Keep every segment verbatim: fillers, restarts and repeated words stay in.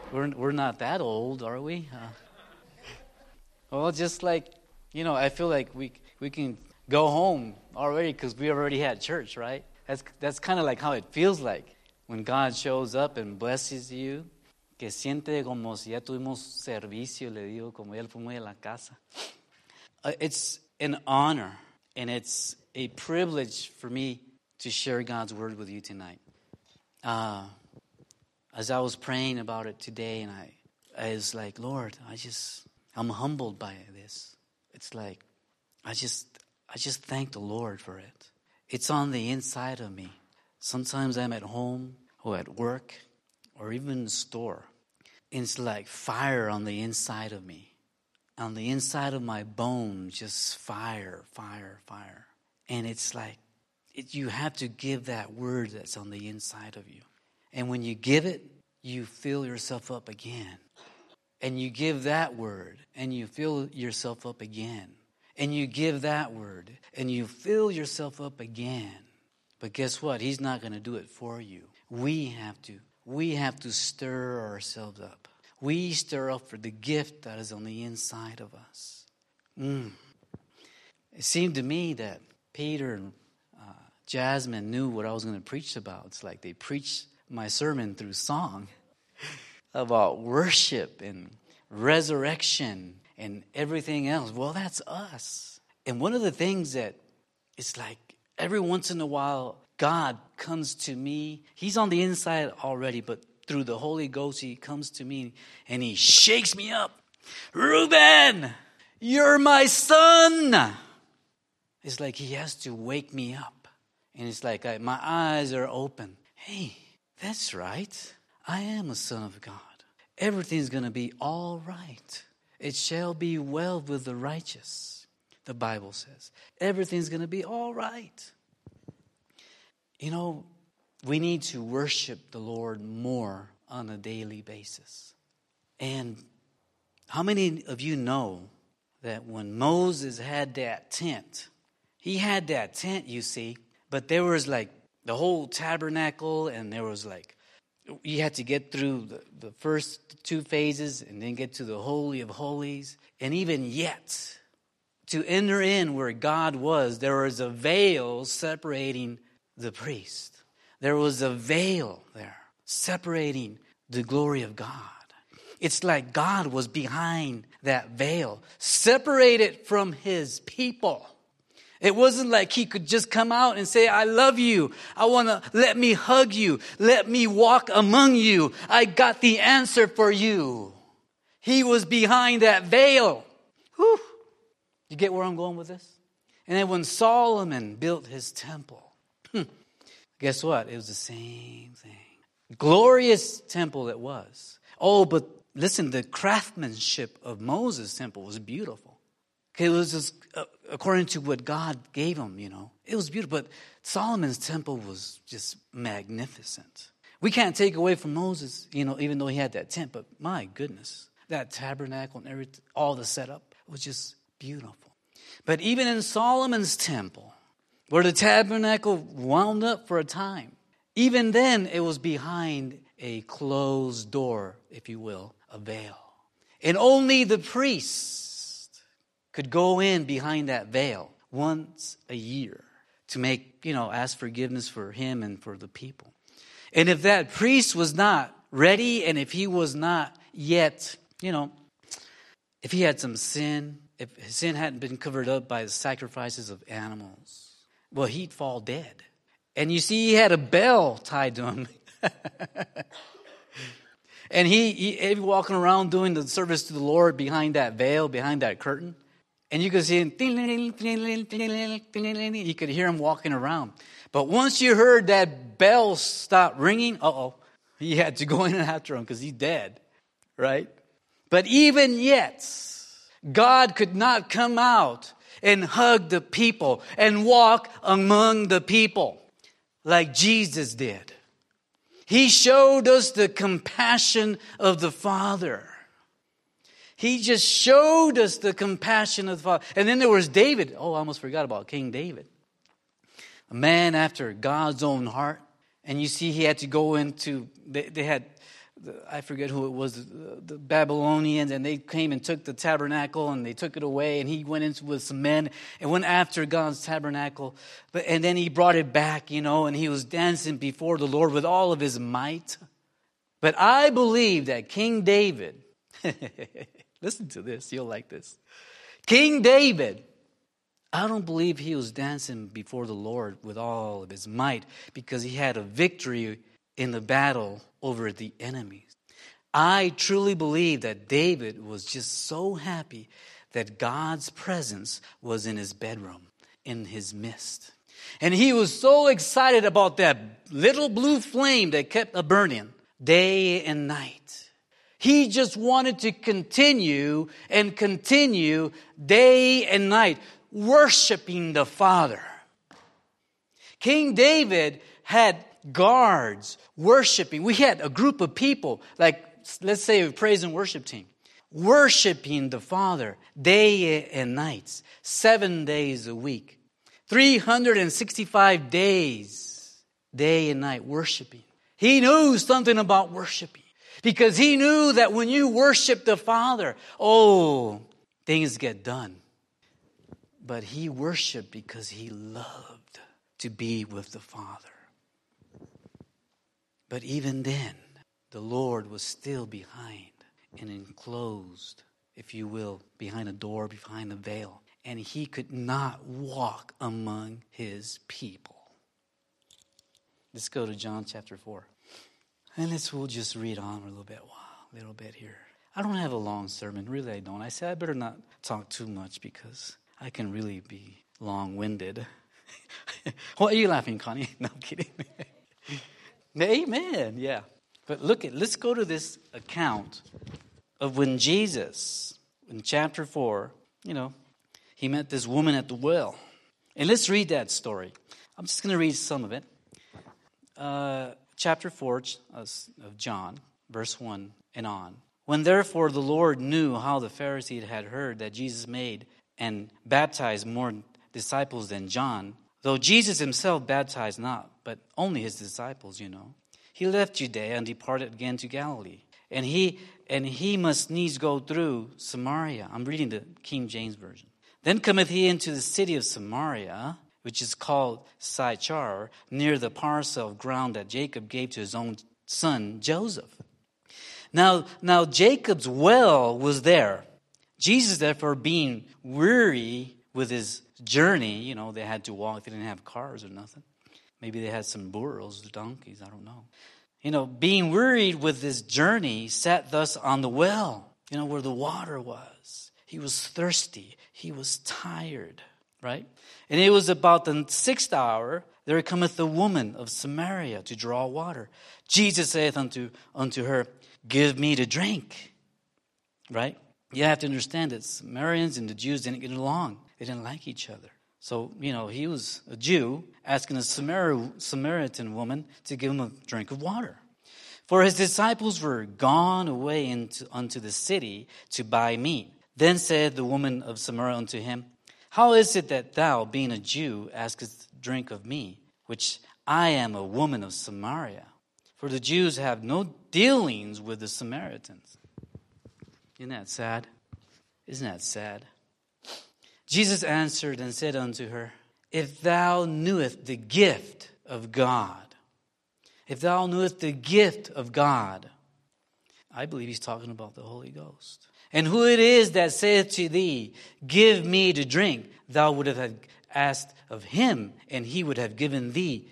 We're we're not that old, are we? Uh, well, just like, you know, I feel like we we can go home already because we already had church, right? That's that's kind of like how it feels like when God shows up and blesses you. Que siente como si ya tuvimos servicio, le digo, como ya fuimos a la casa. Uh, it's an honor and it's a privilege for me to share God's word with you tonight. Uh, as I was praying about it today, and I, I was like, Lord, I just, I'm humbled by this. It's like, I just, I just thank the Lord for it. It's on the inside of me. Sometimes I'm at home or at work or even in the store. And it's like fire on the inside of me. On the inside of my bones, just fire, fire, fire. And it's like, it, you have to give that word that's on the inside of you. And when you give it, you fill yourself up again. And you give that word, and you fill yourself up again. And you give that word, and you fill yourself up again. But guess what? He's not going to do it for you. We have to. We have to stir ourselves up. We stir up for the gift that is on the inside of us. Mm. It seemed to me that Peter and uh, Jasmine knew what I was going to preach about. It's like they preached my sermon through song about worship and resurrection and everything else. Well, that's us. And one of the things that it's like every once in a while, God comes to me. He's on the inside already, but through the Holy Ghost, he comes to me and he shakes me up. Reuben, you're my son. It's like he has to wake me up. And it's like I, my eyes are open. Hey, that's right. I am a son of God. Everything's going to be all right. It shall be well with the righteous, the Bible says. Everything's going to be all right. You know, we need to worship the Lord more on a daily basis. And how many of you know that when Moses had that tent, he had that tent, you see, but there was like the whole tabernacle, and there was like, you had to get through the, the first two phases and then get to the Holy of Holies. And even yet, to enter in where God was, there was a veil separating the priest. There was a veil there separating the glory of God. It's like God was behind that veil, separated from his people. It wasn't like he could just come out and say, I love you. I want to let me hug you. Let me walk among you. I got the answer for you. He was behind that veil. Whew. You get where I'm going with this? And then when Solomon built his temple, guess what? It was the same thing. Glorious temple it was. Oh, but listen, the craftsmanship of Moses' temple was beautiful. It was just uh, according to what God gave him, you know. It was beautiful. But Solomon's temple was just magnificent. We can't take away from Moses, you know, even though he had that tent. But my goodness, that tabernacle and everything, all the setup was just beautiful. But even in Solomon's temple, where the tabernacle wound up for a time, even then it was behind a closed door, if you will, a veil. And only the priests could go in behind that veil once a year to make, you know, ask forgiveness for him and for the people. And if that priest was not ready, and if he was not yet, you know, if he had some sin, if his sin hadn't been covered up by the sacrifices of animals, well, he'd fall dead. And you see, he had a bell tied to him. And he, he, he'd be walking around doing the service to the Lord behind that veil, behind that curtain. And you could see him, you could hear him walking around. But once you heard that bell stop ringing, uh-oh, he had to go in after him because he's dead, right? But even yet, God could not come out and hug the people and walk among the people like Jesus did. He showed us the compassion of the Father. He just showed us the compassion of the Father. And then there was David. Oh, I almost forgot about King David. A man after God's own heart. And you see he had to go into, they, they had the, I forget who it was, the, the Babylonians, and they came and took the tabernacle and they took it away, and he went into with some men and went after God's tabernacle. But and then he brought it back, you know, and he was dancing before the Lord with all of his might. But I believe that King David, listen to this, you'll like this. King David, I don't believe he was dancing before the Lord with all of his might because he had a victory in the battle over the enemies. I truly believe that David was just so happy that God's presence was in his bedroom, in his midst. And he was so excited about that little blue flame that kept burning day and night. He just wanted to continue and continue day and night, worshiping the Father. King David had guards worshiping. We had a group of people, like let's say a praise and worship team, worshiping the Father day and nights, seven days a week, three hundred sixty-five days, day and night worshiping. He knew something about worshiping because he knew that when you worship the Father, oh, things get done. But he worshiped because he loved to be with the Father. But even then, the Lord was still behind and enclosed, if you will, behind a door, behind a veil. And he could not walk among his people. Let's go to John chapter four. And let's, we'll just read on a little bit, wow, a little bit here. I don't have a long sermon. Really, I don't. I said I better not talk too much because I can really be long-winded. What are you laughing, Connie? No, I'm kidding. Amen, yeah. But look, at let's go to this account of when Jesus, in chapter four, you know, he met this woman at the well. And let's read that story. I'm just going to read some of it. Uh, chapter four of John, verse one and on. When therefore the Lord knew how the Pharisees had heard that Jesus made and baptized more disciples than John, though Jesus himself baptized not, but only his disciples, you know, he left Judea and departed again to Galilee. And he and he must needs go through Samaria. I'm reading the King James Version. Then cometh he into the city of Samaria, which is called Sychar, near the parcel of ground that Jacob gave to his own son Joseph. Now, now Jacob's well was there. Jesus, therefore, being weary with his journey, you know, they had to walk. They didn't have cars or nothing. Maybe they had some burros or donkeys, I don't know. You know, being wearied with this journey, sat thus on the well, you know, where the water was. He was thirsty. He was tired, right? And it was about the sixth hour, there cometh the woman of Samaria to draw water. Jesus saith unto, unto her, give me to drink, right? You have to understand that Samaritans and the Jews didn't get along. They didn't like each other. So, you know, he was a Jew asking a Samar- Samaritan woman to give him a drink of water. For his disciples were gone away into, unto the city to buy meat. Then said the woman of Samaria unto him, how is it that thou, being a Jew, askest drink of me, which I am a woman of Samaria? For the Jews have no dealings with the Samaritans. Isn't that sad? Isn't that sad? Jesus answered and said unto her, if thou knewest the gift of God, if thou knewest the gift of God, I believe he's talking about the Holy Ghost. And who it is that saith to thee, give me to drink, thou would have asked of him, and he would have given thee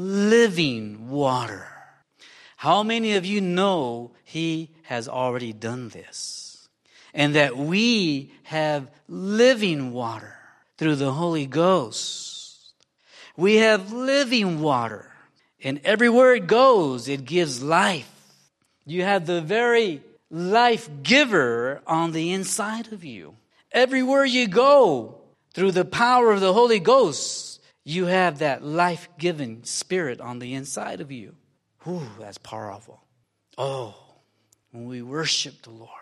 living water. How many of you know he has already done this? And that we have living water through the Holy Ghost. We have living water. And everywhere it goes, it gives life. You have the very life giver on the inside of you. Everywhere you go, through the power of the Holy Ghost, you have that life-giving spirit on the inside of you. Whew, that's powerful. Oh, when we worship the Lord,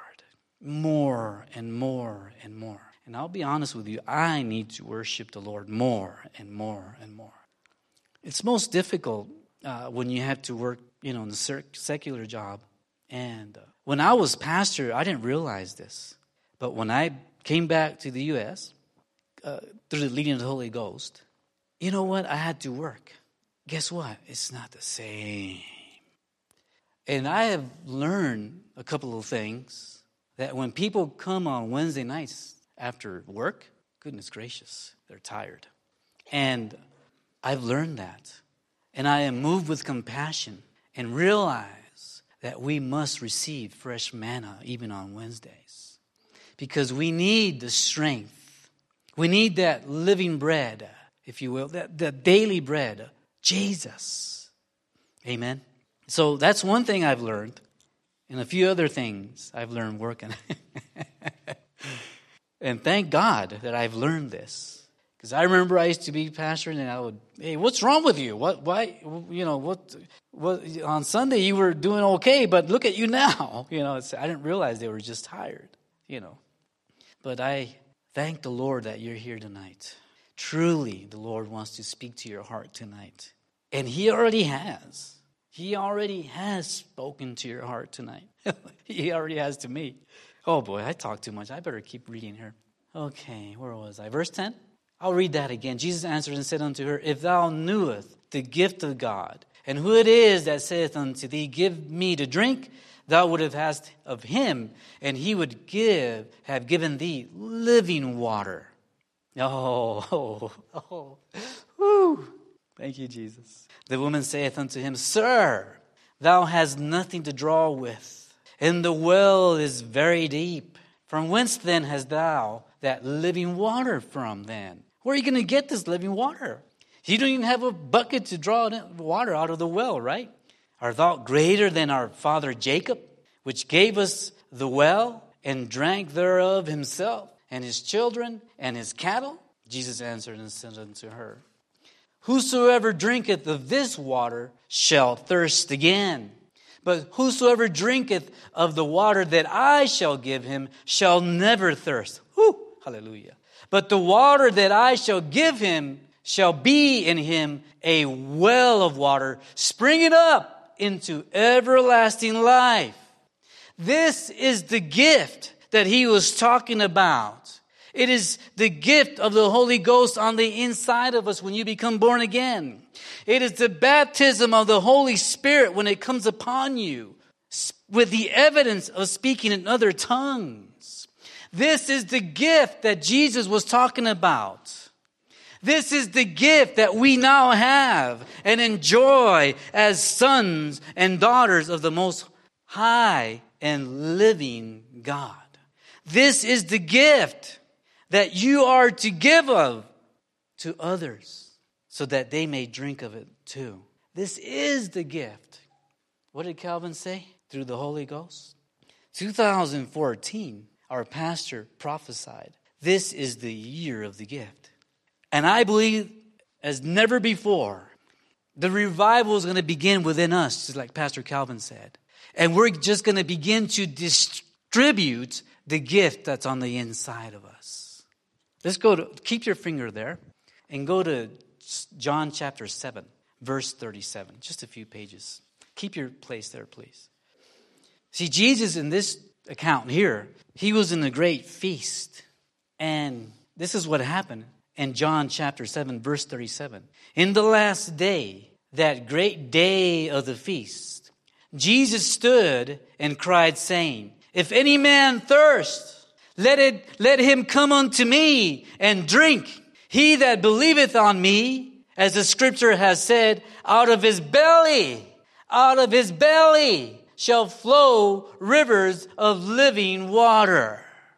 more and more and more. And I'll be honest with you, I need to worship the Lord more and more and more. It's most difficult uh, when you have to work, you know, in a secular job And uh, when I was pastor, I didn't realize this. But when I came back to the U S, uh, through the leading of the Holy Ghost, you know what? I had to work. Guess what? It's not the same. And I have learned a couple of things, that when people come on Wednesday nights after work, goodness gracious, they're tired. And I've learned that. And I am moved with compassion and realize that we must receive fresh manna even on Wednesdays. Because we need the strength. We need that living bread, if you will, that, that daily bread, Jesus. Amen. So that's one thing I've learned. And a few other things I've learned working. And thank God that I've learned this. Because I remember I used to be pastor, and I would, hey, what's wrong with you? What, why, you know, what, what, on Sunday you were doing okay, but look at you now. You know, it's, I didn't realize they were just tired, you know. But I thank the Lord that you're here tonight. Truly, the Lord wants to speak to your heart tonight. And He already has. He already has spoken to your heart tonight. He already has to me. Oh boy, I talk too much. I better keep reading here. Okay, where was I? Verse ten? I'll read that again. Jesus answered and said unto her, If thou knewest the gift of God, and who it is that saith unto thee, Give me to drink, thou would have asked of him, and he would give, have given thee living water. Oh, oh, oh, whoo. Thank you, Jesus. The woman saith unto him, Sir, thou hast nothing to draw with, and the well is very deep. From whence then hast thou that living water from then? Where are you going to get this living water? You don't even have a bucket to draw water out of the well, right? Art thou greater than our father Jacob, which gave us the well and drank thereof himself and his children and his cattle? Jesus answered and said unto her, Whosoever drinketh of this water shall thirst again. But whosoever drinketh of the water that I shall give him shall never thirst. Whew, hallelujah. But the water that I shall give him shall be in him a well of water, springing up into everlasting life. This is the gift that he was talking about. It is the gift of the Holy Ghost on the inside of us when you become born again. It is the baptism of the Holy Spirit when it comes upon you with the evidence of speaking in other tongues. This is the gift that Jesus was talking about. This is the gift that we now have and enjoy as sons and daughters of the Most High and living God. This is the gift that you are to give of to others so that they may drink of it too. This is the gift. What did Calvin say? Through the Holy Ghost. two thousand fourteen, our pastor prophesied, this is the year of the gift. And I believe as never before, the revival is going to begin within us, just like Pastor Calvin said. And we're just going to begin to distribute the gift that's on the inside of us. Let's go to, keep your finger there, and go to John chapter seven, verse thirty-seven. Just a few pages. Keep your place there, please. See, Jesus in this account here, he was in a great feast. And this is what happened in John chapter seven, verse thirty-seven. In the last day, that great day of the feast, Jesus stood and cried, saying, If any man thirst, Let it, let him come unto me and drink. He that believeth on me, as the scripture has said, out of his belly, out of his belly shall flow rivers of living water.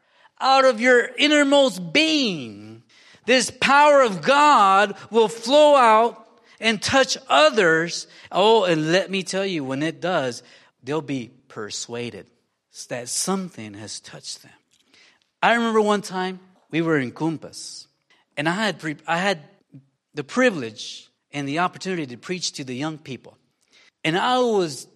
Out of your innermost being, this power of God will flow out and touch others. Oh, and let me tell you, when it does, they'll be persuaded that something has touched them. I remember one time we were in Cumpas, and I had pre- I had the privilege and the opportunity to preach to the young people. And I was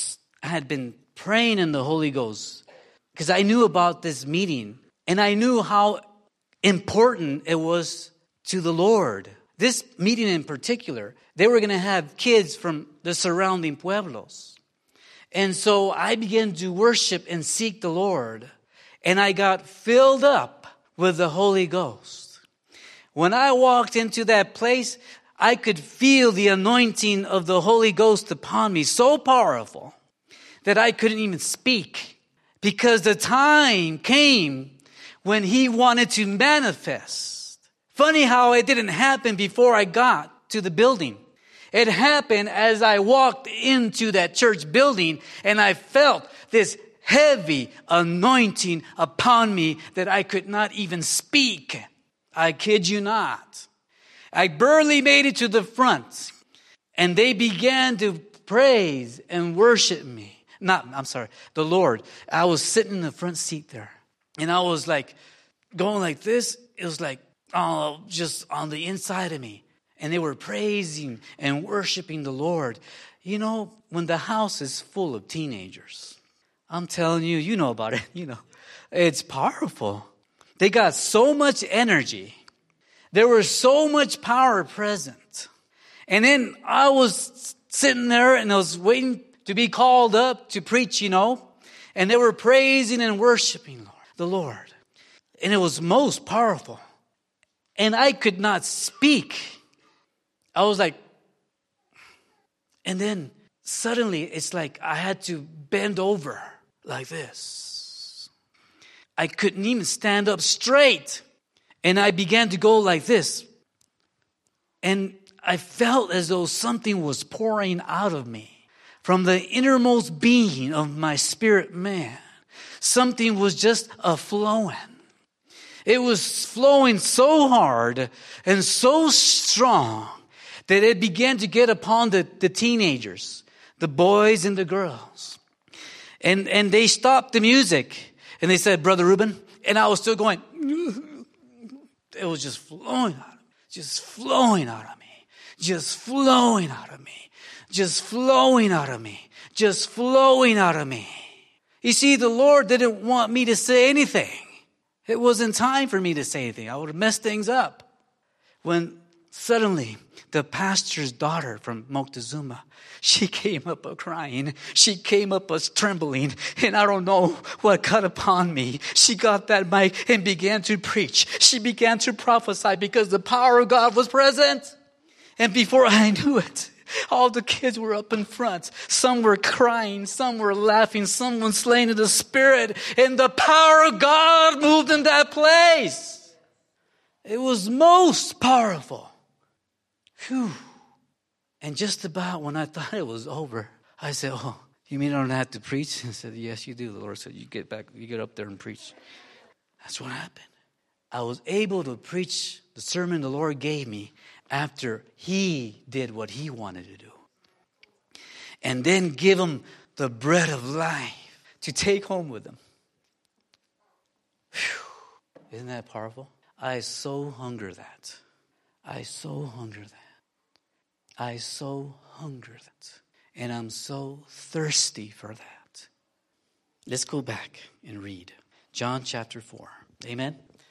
I had been praying in the Holy Ghost because I knew about this meeting, and I knew how important it was to the Lord. This meeting in particular, they were going to have kids from the surrounding pueblos. And so I began to worship and seek the Lord. And I got filled up with the Holy Ghost. When I walked into that place, I could feel the anointing of the Holy Ghost upon me, so powerful that I couldn't even speak. Because the time came when He wanted to manifest. Funny how it didn't happen before I got to the building. It happened as I walked into that church building, and I felt this heavy anointing upon me that I could not even speak. I kid you not. I barely made it to the front, and they began to praise and worship me. Not, I'm sorry, the Lord. I was sitting in the front seat there, and I was like going like this. It was like, oh, just on the inside of me. And they were praising and worshiping the Lord. You know, when the house is full of teenagers, I'm telling you, you know about it, you know, it's powerful. They got so much energy. There was so much power present. And then I was sitting there and I was waiting to be called up to preach, you know, and they were praising and worshiping the Lord. And it was most powerful. And I could not speak. I was like, and then suddenly it's like I had to bend over like this. I couldn't even stand up straight. And I began to go like this. And I felt as though something was pouring out of me from the innermost being of my spirit man. Something was just a flowing. It was flowing so hard and so strong that it began to get upon the, the teenagers, the boys and the girls. And and they stopped the music. And they said, Brother Ruben. And I was still going. It was just flowing out of me. Just flowing out of me. Just flowing out of me. Just flowing out of me. Just flowing out of me. You see, the Lord didn't want me to say anything. It wasn't time for me to say anything. I would have messed things up. When suddenly, the pastor's daughter from Moctezuma, she came up a crying. She came up a trembling. And I don't know what got upon me. She got that mic and began to preach. She began to prophesy because the power of God was present. And before I knew it, all the kids were up in front. Some were crying. Some were laughing. Some were slain in the Spirit. And the power of God moved in that place. It was most powerful. Whew. And just about when I thought it was over, I said, oh, you mean I don't have to preach? And I said, yes, you do. The Lord said, you get back, you get up there and preach. That's what happened. I was able to preach the sermon the Lord gave me after He did what He wanted to do. And then give Him the bread of life to take home with Him. Whew. Isn't that powerful? I so hunger that. I so hunger that. I so hunger that. And I'm so thirsty for that. Let's go back and read John chapter four. Amen?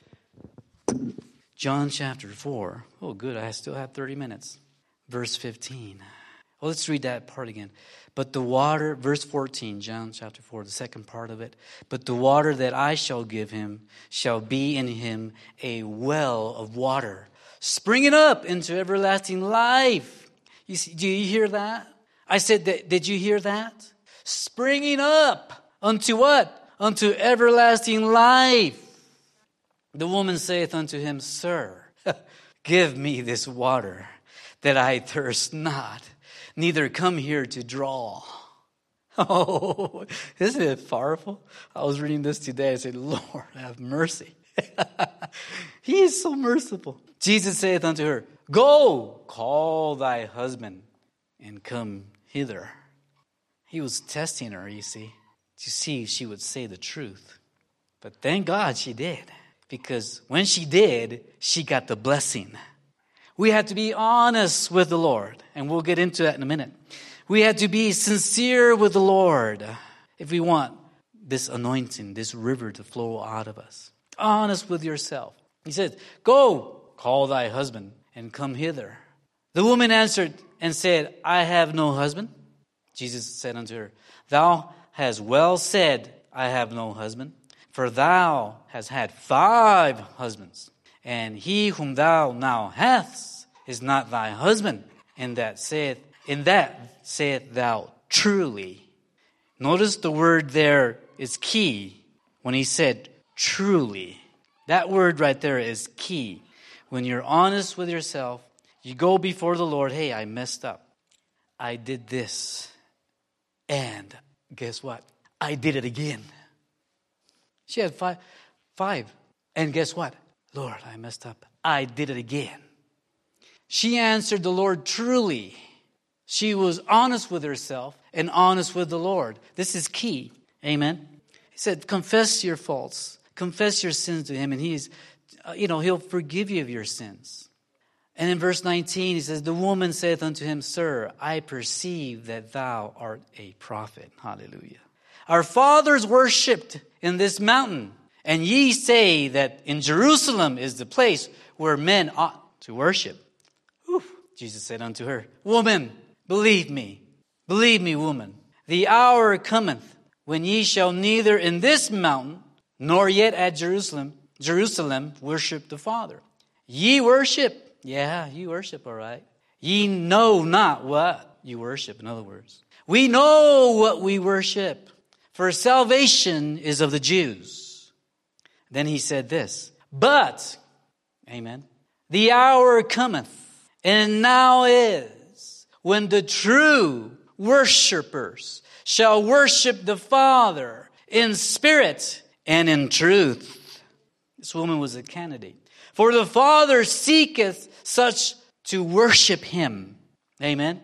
John chapter four. Oh, good. I still have thirty minutes. Verse fifteen. Well, let's read that part again. But the water, verse fourteen, John chapter four, the second part of it. But the water that I shall give him shall be in him a well of water, springing up into everlasting life. You see, do you hear that? I said, that, did you hear that? Springing up unto what? Unto everlasting life. The woman saith unto him, Sir, give me this water, that I thirst not, neither come here to draw. Oh, isn't it powerful? I was reading this today. I said, Lord, have mercy. He is so merciful. Jesus saith unto her, Go, call thy husband, and come hither. He was testing her, you see, to see if she would say the truth. But thank God she did. Because when she did, she got the blessing. We have to be honest with the Lord. And we'll get into that in a minute. We have to be sincere with the Lord if we want this anointing, this river to flow out of us. Honest with yourself. He said, Go, call thy husband, and come hither. The woman answered and said, I have no husband. Jesus said unto her, Thou hast well said, I have no husband. For thou hast had five husbands, and he whom thou now hast is not thy husband. And that saith, in that saith thou truly. Notice the word there is key when he said truly. That word right there is key. When you're honest with yourself, you go before the Lord, hey, I messed up. I did this. And guess what? I did it again. She had five. Five. And guess what? Lord, I messed up. I did it again. She answered the Lord truly. She was honest with herself and honest with the Lord. This is key. Amen. He said, confess your faults. Confess your sins to him, and he's, uh, you know, he'll forgive you of your sins. And in verse nineteen, he says, the woman saith unto him, Sir, I perceive that thou art a prophet. Hallelujah. Our fathers worshipped in this mountain, and ye say that in Jerusalem is the place where men ought to worship. Whew. Jesus said unto her, Woman, believe me, believe me, woman, the hour cometh when ye shall neither in this mountain nor yet at Jerusalem, Jerusalem worship the Father. Ye worship, yeah, you worship, all right. Ye know not what you worship, in other words. We know what we worship, for salvation is of the Jews. Then he said this, but, amen, the hour cometh, and now is, when the true worshipers shall worship the Father in spirit and in truth. This woman was a candidate. For the Father seeketh such to worship him. Amen.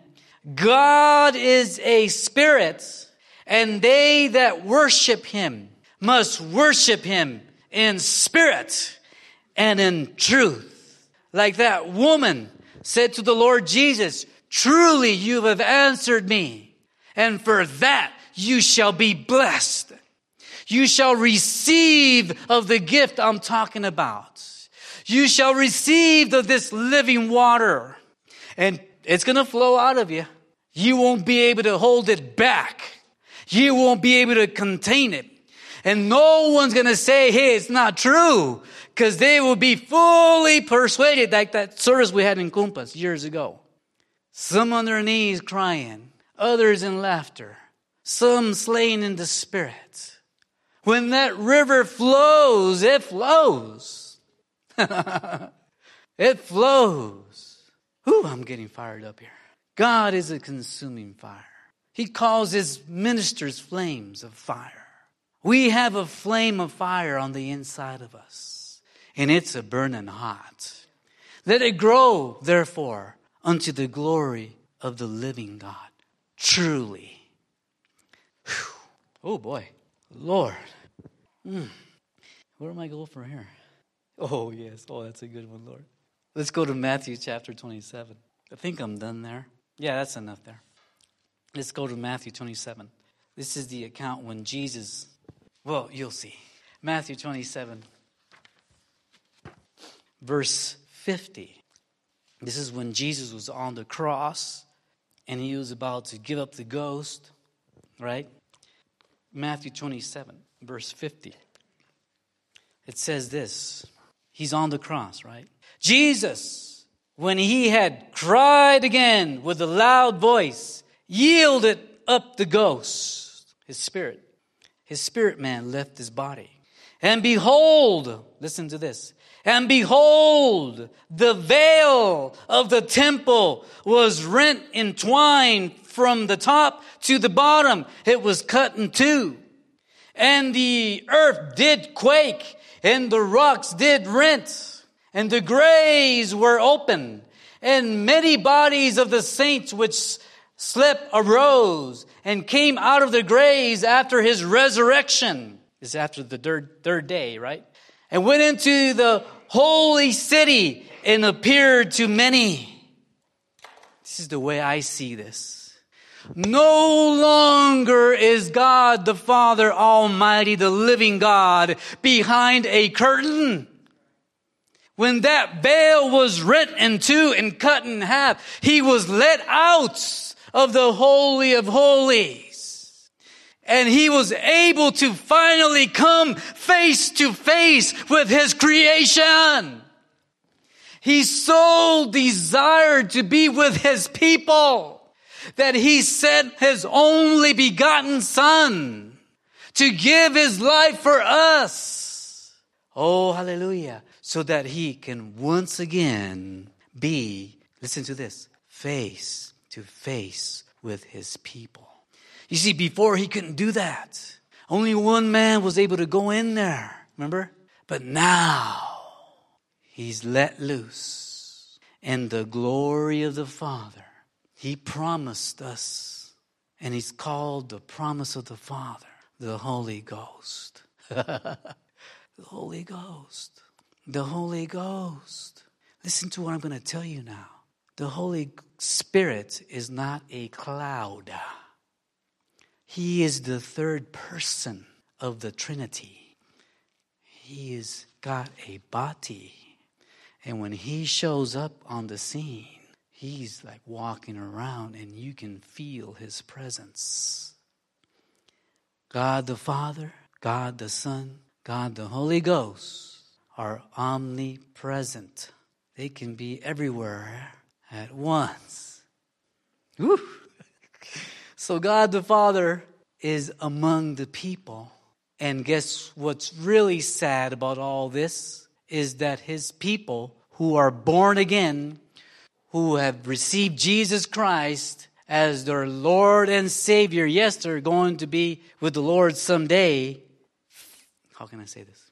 God is a spirit, and they that worship him must worship him in spirit and in truth. Like that woman said to the Lord Jesus, truly you have answered me, and for that you shall be blessed. You shall receive of the gift I'm talking about. You shall receive of this living water. And it's going to flow out of you. You won't be able to hold it back. You won't be able to contain it. And no one's going to say, hey, it's not true. Because they will be fully persuaded, like that service we had in Kumpas years ago. Some on their knees crying. Others in laughter. Some slain in the spirit. When that river flows, it flows. It flows. Whew, I'm getting fired up here. God is a consuming fire. He calls his ministers flames of fire. We have a flame of fire on the inside of us, and it's a burning hot. Let it grow, therefore, unto the glory of the living God. Truly. Whew. Oh boy. Lord. Mm. Where am I going from here? Oh, yes. Oh, that's a good one, Lord. Let's go to Matthew chapter twenty-seven. I think I'm done there. Yeah, that's enough there. Let's go to Matthew twenty-seven. This is the account when Jesus, well, you'll see. Matthew twenty-seven, verse fifty. This is when Jesus was on the cross and he was about to give up the ghost, right? Matthew twenty-seven, verse fifty. It says this. He's on the cross, right? Jesus, when he had cried again with a loud voice, yielded up the ghost, his spirit. His spirit man left his body. And behold, listen to this. And behold, the veil of the temple was rent in twine from the top to the bottom. It was cut in two. And the earth did quake, and the rocks did rent, and the graves were opened, and many bodies of the saints which slept arose and came out of the graves after his resurrection. It's after the third, third day, right? And went into the holy city and appeared to many. This is the way I see this. No longer is God the Father Almighty, the living God, behind a curtain. When that veil was rent in two and cut in half, he was let out of the Holy of Holies. And he was able to finally come face to face with his creation. He so desired to be with his people that he sent his only begotten Son to give his life for us. Oh, hallelujah. So that he can once again be, listen to this, face to face with his people. You see, before he couldn't do that. Only one man was able to go in there. Remember? But now he's let loose. And the glory of the Father, he promised us. And he's called the promise of the Father, the Holy Ghost. The Holy Ghost. The Holy Ghost. Listen to what I'm going to tell you now. The Holy Spirit is not a cloud. He is the third person of the Trinity. He has got a body. And when he shows up on the scene, he's like walking around and you can feel his presence. God the Father, God the Son, God the Holy Ghost are omnipresent. They can be everywhere at once. Woo. So God the Father is among the people. And guess what's really sad about all this is that his people who are born again, who have received Jesus Christ as their Lord and Savior. Yes, they're going to be with the Lord someday. How can I say this?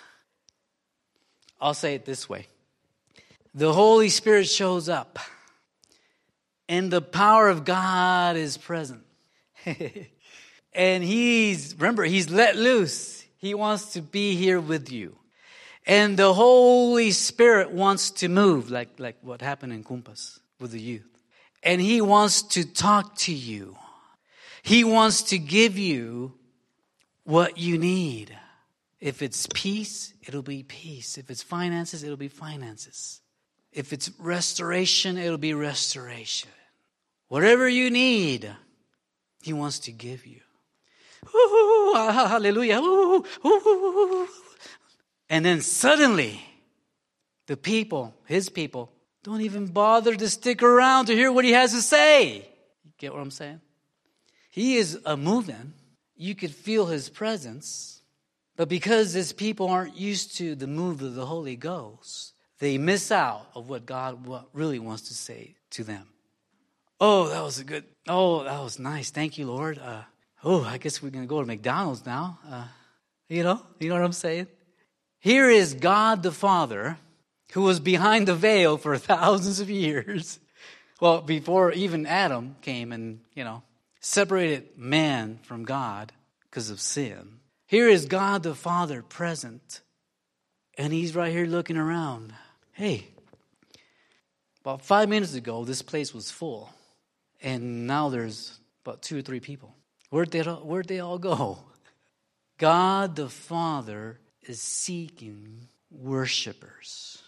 I'll say it this way. The Holy Spirit shows up. And the power of God is present. And he's, remember, he's let loose. He wants to be here with you. And the Holy Spirit wants to move, like, like what happened in Kumpas with the youth. And he wants to talk to you. He wants to give you what you need. If it's peace, it'll be peace. If it's finances, it'll be finances. If it's restoration, it'll be restoration. Whatever you need, he wants to give you. Ooh, hallelujah. Ooh, ooh, ooh. And then suddenly, the people, his people, don't even bother to stick around to hear what he has to say. You get what I'm saying? He is a moving. You could feel his presence. But because his people aren't used to the move of the Holy Ghost, they miss out of what God really wants to say to them. Oh, that was a good, oh, that was nice. Thank you, Lord. Uh, oh, I guess we're going to go to McDonald's now. Uh, you know, you know what I'm saying? Here is God the Father, who was behind the veil for thousands of years. Well, before even Adam came and, you know, separated man from God because of sin. Here is God the Father present. And he's right here looking around. Hey, about five minutes ago, this place was full. And now there's about two or three people. Where'd they, where'd they all go? God the Father is seeking worshipers.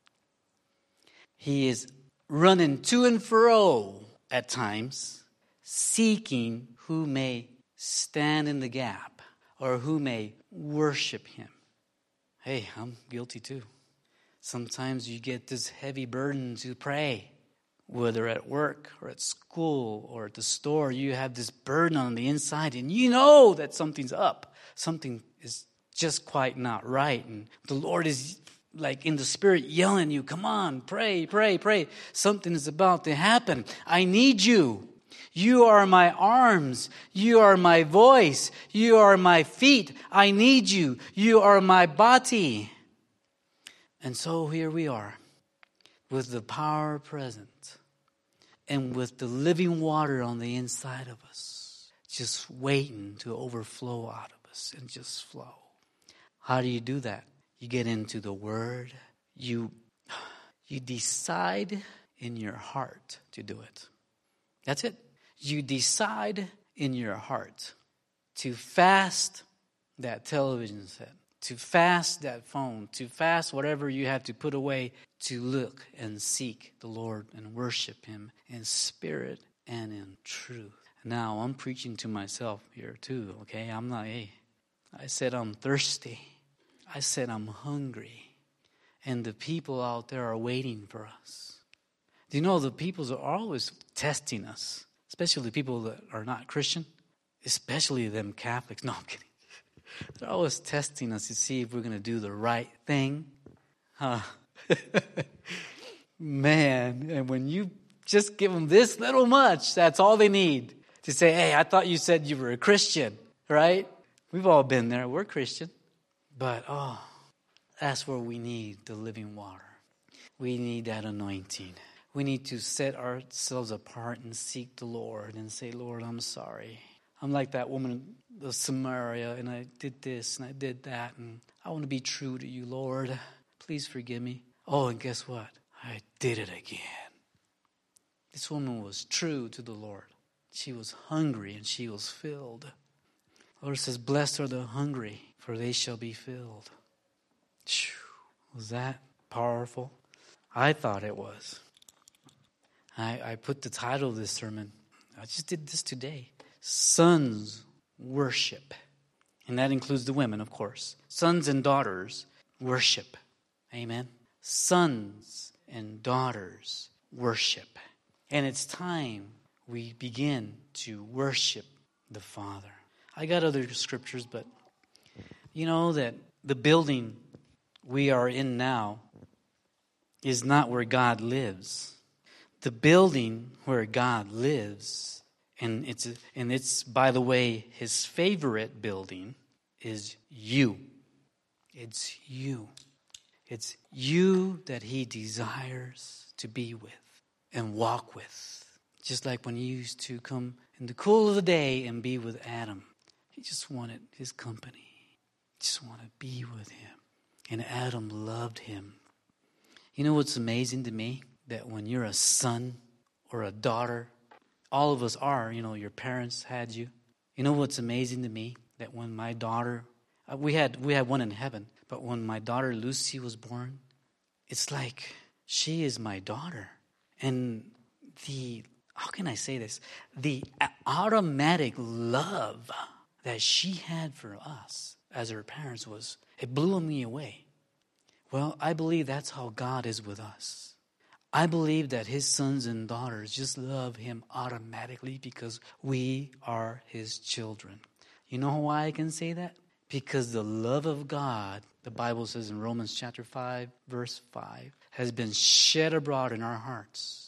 He is running to and fro at times, seeking who may stand in the gap or who may worship him. Hey, I'm guilty too. Sometimes you get this heavy burden to pray. Whether at work or at school or at the store, you have this burden on the inside and you know that something's up. Something is just quite not right. And the Lord is like in the spirit yelling you, come on, pray, pray, pray. Something is about to happen. I need you. You are my arms. You are my voice. You are my feet. I need you. You are my body. And so here we are with the power present. And with the living water on the inside of us, just waiting to overflow out of us and just flow. How do you do that? You get into the Word. You, you decide in your heart to do it. That's it. You decide in your heart to fast that television set, to fast that phone, to fast whatever you have to put away, to look and seek the Lord and worship him in spirit and in truth. Now, I'm preaching to myself here too, okay? I'm not, hey, I said I'm thirsty. I said I'm hungry. And the people out there are waiting for us. Do you know the people are always testing us, especially people that are not Christian, especially them Catholics. No, I'm kidding. They're always testing us to see if we're going to do the right thing. Huh? Man, and when you just give them this little much, that's all they need to say, hey, I thought you said you were a Christian, right? We've all been there. We're Christian. But, oh, that's where we need the living water. We need that anointing. We need to set ourselves apart and seek the Lord and say, Lord, I'm sorry. I'm like that woman of Samaria, and I did this and I did that, and I want to be true to you, Lord. Please forgive me. Oh, and guess what? I did it again. This woman was true to the Lord. She was hungry and she was filled. The Lord says, blessed are the hungry, for they shall be filled. Was that powerful? I thought it was. I, I put the title of this sermon, I just did this today, Sons Worship. And that includes the women, of course. Sons and daughters worship. Amen. Sons and daughters worship. And it's time we begin to worship the Father. I got other scriptures, but you know that the building we are in now is not where God lives. The building where God lives, and it's and it's by the way, his favorite building is you. It's you. It's you that he desires to be with and walk with. Just like when he used to come in the cool of the day and be with Adam. He just wanted his company. He just wanted to be with him. And Adam loved him. You know what's amazing to me? That when you're a son or a daughter, all of us are, you know, your parents had you. You know what's amazing to me? That when my daughter, uh, we had we had one in heaven, but when my daughter Lucy was born, it's like she is my daughter. And the, how can I say this? The automatic love that she had for us as her parents was, it blew me away. Well, I believe that's how God is with us. I believe that his sons and daughters just love him automatically because we are his children. You know why I can say that? Because the love of God, the Bible says in Romans chapter five, verse five, has been shed abroad in our hearts.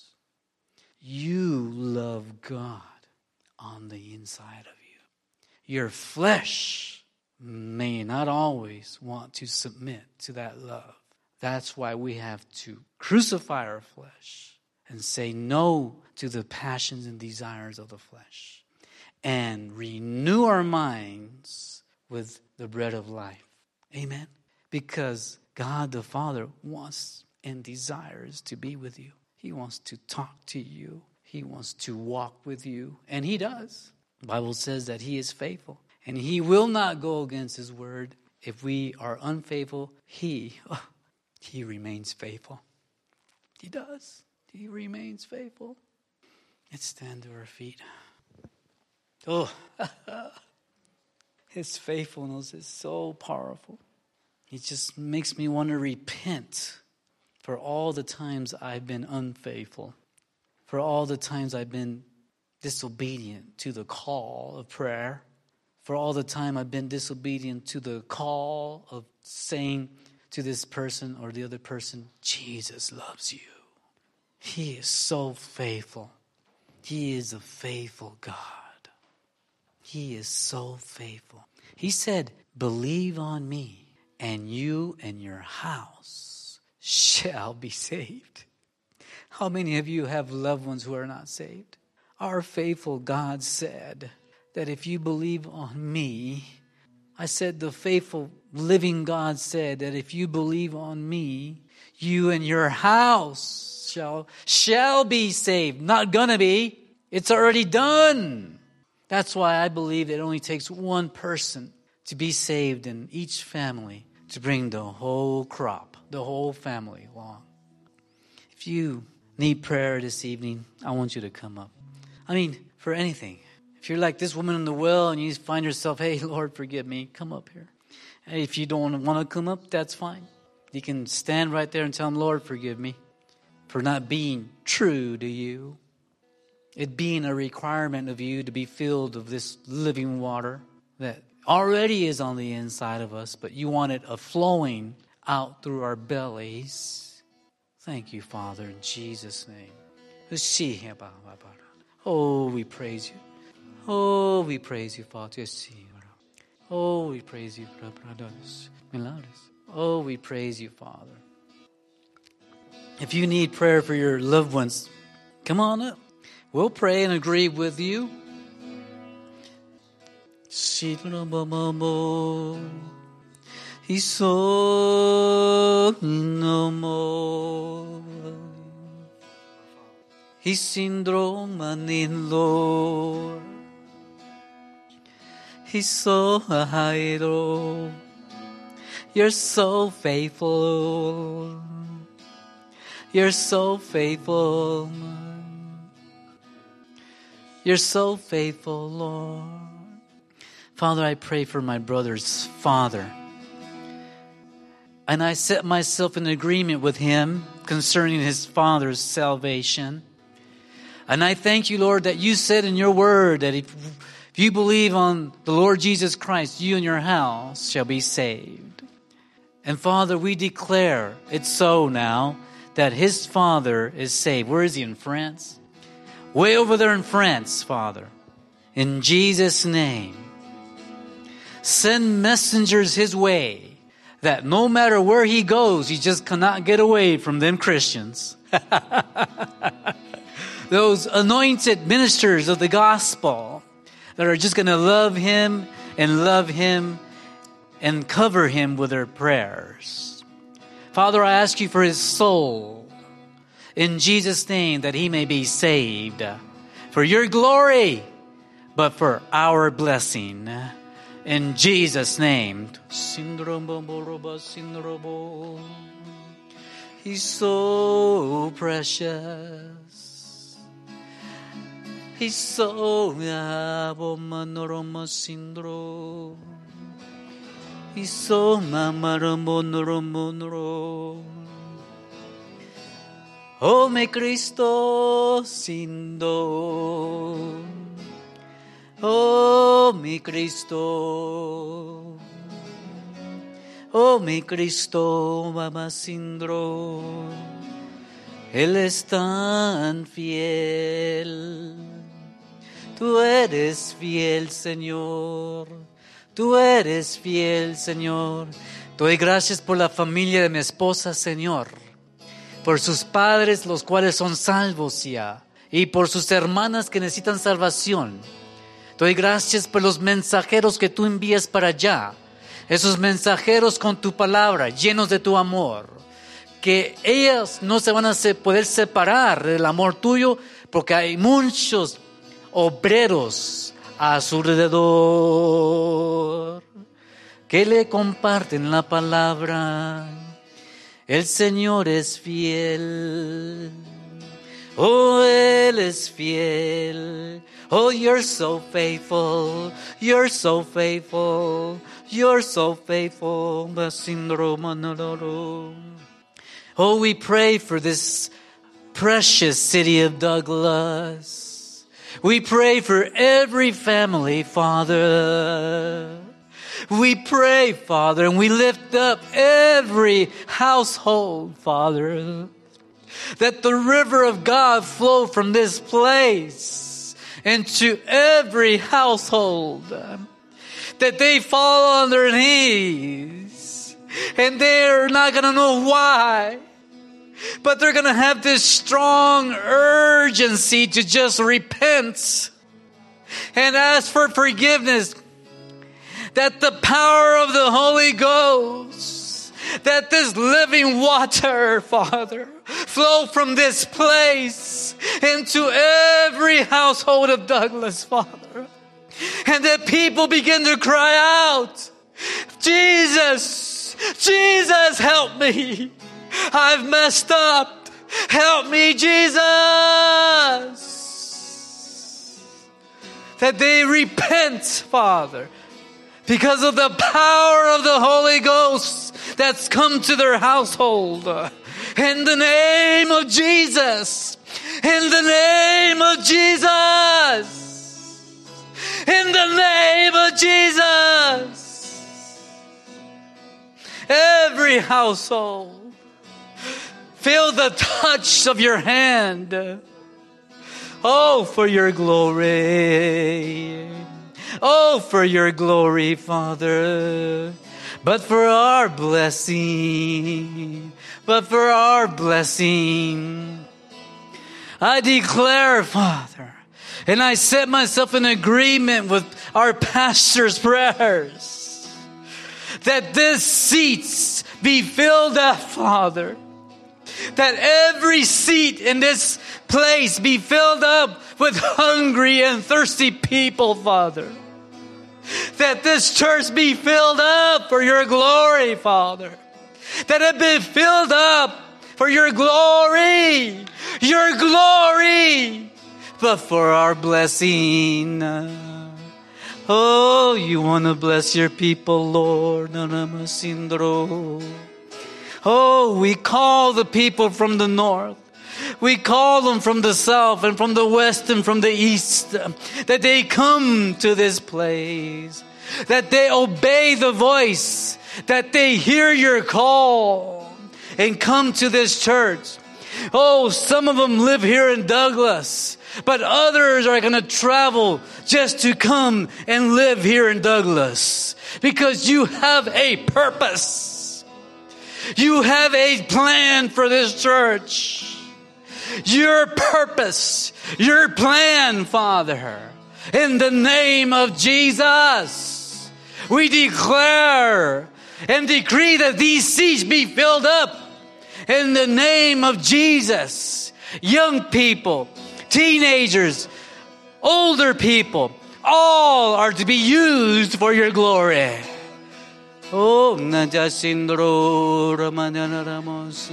You love God on the inside of you. Your flesh may not always want to submit to that love. That's why we have to crucify our flesh and say no to the passions and desires of the flesh and renew our minds with the bread of life. Amen? Because God the Father wants and desires to be with you. He wants to talk to you. He wants to walk with you. And he does. The Bible says that he is faithful. And he will not go against his word. If we are unfaithful, he... Oh, He remains faithful. He does. He remains faithful. Let's stand to our feet. Oh, his faithfulness is so powerful. It just makes me want to repent for all the times I've been unfaithful, for all the times I've been disobedient to the call of prayer, for all the time I've been disobedient to the call of saying to this person or the other person, Jesus loves you. He is so faithful. He is a faithful God. He is so faithful. He said, believe on me, and you and your house shall be saved. How many of you have loved ones who are not saved? Our faithful God said that if you believe on me, I said the faithful living God said that if you believe on me, you and your house shall, shall be saved. Not gonna be. It's already done. That's why I believe it only takes one person to be saved in each family to bring the whole crop, the whole family along. If you need prayer this evening, I want you to come up. I mean, for anything. If you're like this woman in the well and you find yourself, hey, Lord, forgive me, come up here. Hey, if you don't want to come up, that's fine. You can stand right there and tell him, Lord, forgive me for not being true to you. It being a requirement of you to be filled of this living water that already is on the inside of us, but you want it a flowing out through our bellies. Thank you, Father, in Jesus' name. Oh, we praise you. Oh, we praise you, Father. Oh, we praise you. Oh, we praise you, Father. If you need prayer for your loved ones, come on up. We'll pray and agree with you. Lord. He's so high, Lord. You're so faithful. You're so faithful. You're so faithful, Lord. Father, I pray for my brother's father. And I set myself in agreement with him concerning his father's salvation. And I thank you, Lord, that you said in your word that if If you believe on the Lord Jesus Christ, you and your house shall be saved. And Father, we declare it's so now that his father is saved. Where is he? In France? Way over there in France, Father. In Jesus' name. Send messengers his way that no matter where he goes, he just cannot get away from them Christians. Those anointed ministers of the gospel that are just going to love him and love him and cover him with their prayers. Father, I ask you for his soul in Jesus' name that he may be saved for your glory, but for our blessing. In Jesus' name. He's so precious. He's so manoroma sindro. He's so mamaromonoromonoro. Oh, mi Cristo sindo. Oh, mi Cristo. Oh, mi Cristo mamacindro. Él es tan fiel. Tú eres fiel, Señor. Tú eres fiel, Señor. Doy gracias por la familia de mi esposa, Señor. Por sus padres, los cuales son salvos ya. Y por sus hermanas que necesitan salvación. Doy gracias por los mensajeros que tú envías para allá. Esos mensajeros con tu palabra, llenos de tu amor. Que ellas no se van a poder separar del amor tuyo porque hay muchos obreros a su alrededor que le comparten la palabra. El Señor es fiel. Oh, Él es fiel. Oh, you're so faithful. You're so faithful. You're so faithful. Oh, we pray for this precious city of Douglas. We pray for every family, Father. We pray, Father, and we lift up every household, Father, that the river of God flow from this place into every household, that they fall on their knees, and they're not going to know why, but they're going to have this strong urgency to just repent and ask for forgiveness. That the power of the Holy Ghost, that this living water, Father, flow from this place into every household of Douglas, Father. And that people begin to cry out, Jesus, Jesus, help me. I've messed up. Help me, Jesus. that they repent, Father, because of the power of the Holy Ghost that's come to their household. In the name of Jesus. In the name of Jesus. In the name of Jesus. Every household, feel the touch of your hand. Oh, for your glory. Oh, for your glory, Father. But for our blessing. But for our blessing. I declare, Father, and I set myself in agreement with our pastor's prayers, that this seats be filled up, Father. That every seat in this place be filled up with hungry and thirsty people, Father. That this church be filled up for your glory, Father. That it be filled up for your glory. Your glory. But for our blessing. Oh, you want to bless your people, Lord. Oh, we call the people from the north. We call them from the south and from the west and from the east, that they come to this place, that they obey the voice, that they hear your call and come to this church. Oh, some of them live here in Douglas, but others are going to travel just to come and live here in Douglas, because you have a purpose. You have a plan for this church. Your purpose, your plan, Father. In the name of Jesus, we declare and decree that these seats be filled up. In the name of Jesus, young people, teenagers, older people, all are to be used for your glory. Oh, Najasindro Ramanana Ramos.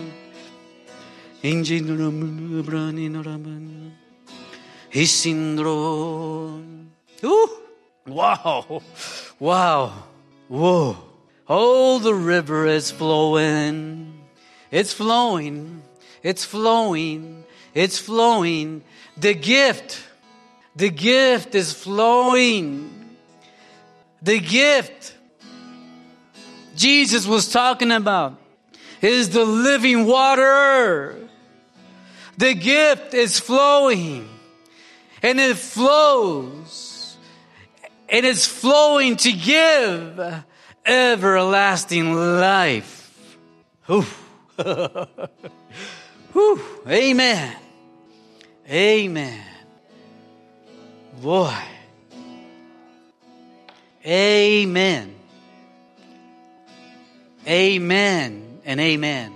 Isindro. Ooh. Wow. Wow. Whoa. Oh, the river is flowing. It's flowing. It's flowing. It's flowing. The gift. The gift is flowing. The gift Jesus was talking about is the living water. The gift is flowing. And it flows. And it's flowing to give everlasting life. Whew. Whew. Amen. Amen. Boy. Amen. Amen and amen.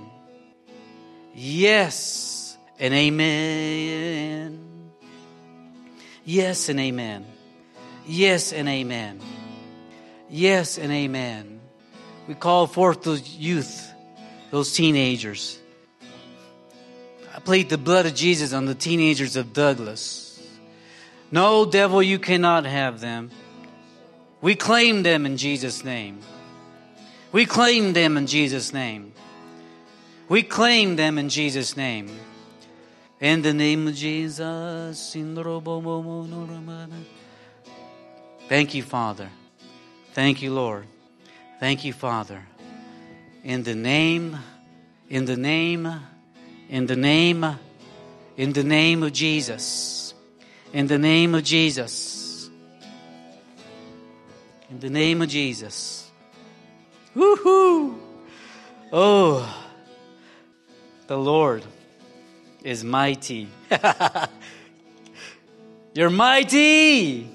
Yes and amen. Yes and amen. Yes and amen. Yes and amen. We call forth those youth, those teenagers. I plead the blood of Jesus on the teenagers of Douglas. No, devil, you cannot have them. We claim them in Jesus' name. We claim them in Jesus' name. We claim them in Jesus' name. In the name of Jesus. Thank you, Father. Thank you, Lord. Thank you, Father. In the name, in the name, in the name, in the name of Jesus. In the name of Jesus. In the name of Jesus. Woohoo! Oh, the Lord is mighty. You're mighty.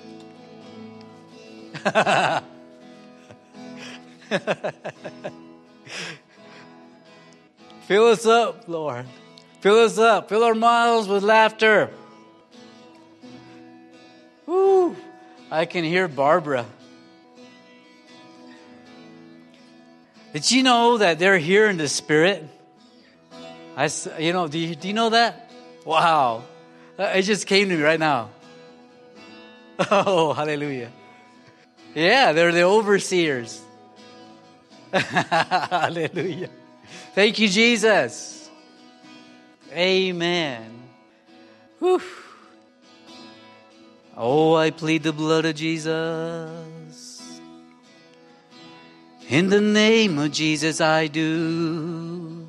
Fill us up, Lord. Fill us up. Fill our mouths with laughter. Woo! I can hear Barbara. Did you know that they're here in the spirit? I, you know, do you, do you know that? Wow. It just came to me right now. Oh, hallelujah. Yeah, they're the overseers. Hallelujah. Thank you, Jesus. Amen. Whew. Oh, I plead the blood of Jesus. In the name of Jesus I do.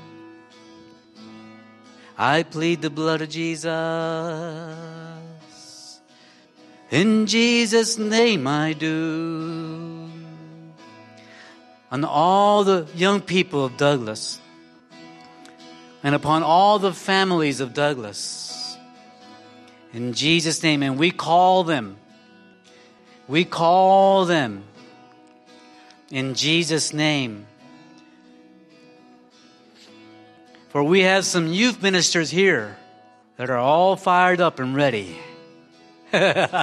I plead the blood of Jesus. In Jesus' name I do. On all the young people of Douglas, and upon all the families of Douglas, in Jesus' name, and we call them, we call them, in Jesus' name. For we have some youth ministers here that are all fired up and ready. They're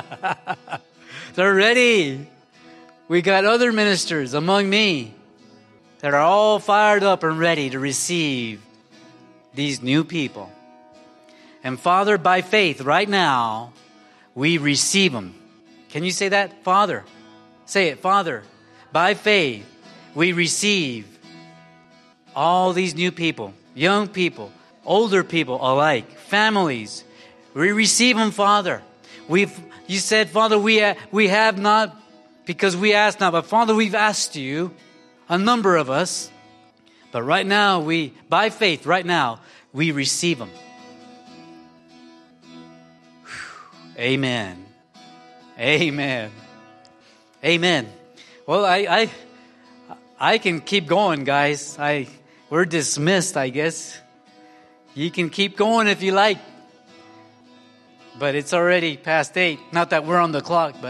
ready. We got other ministers among me that are all fired up and ready to receive these new people. And Father, by faith, right now, we receive them. Can you say that? Father, say it. Father, by faith, we receive all these new people, young people, older people alike, families. We receive them, Father. We've, you said, Father, we, ha- we have not because we asked not, but Father, we've asked you, a number of us, but right now, we, by faith, right now, we receive them. Whew. Amen. Amen. Amen. Well, I, I, I can keep going, guys. I, we're dismissed, I guess. You can keep going if you like. But it's already past eight. Not that we're on the clock, but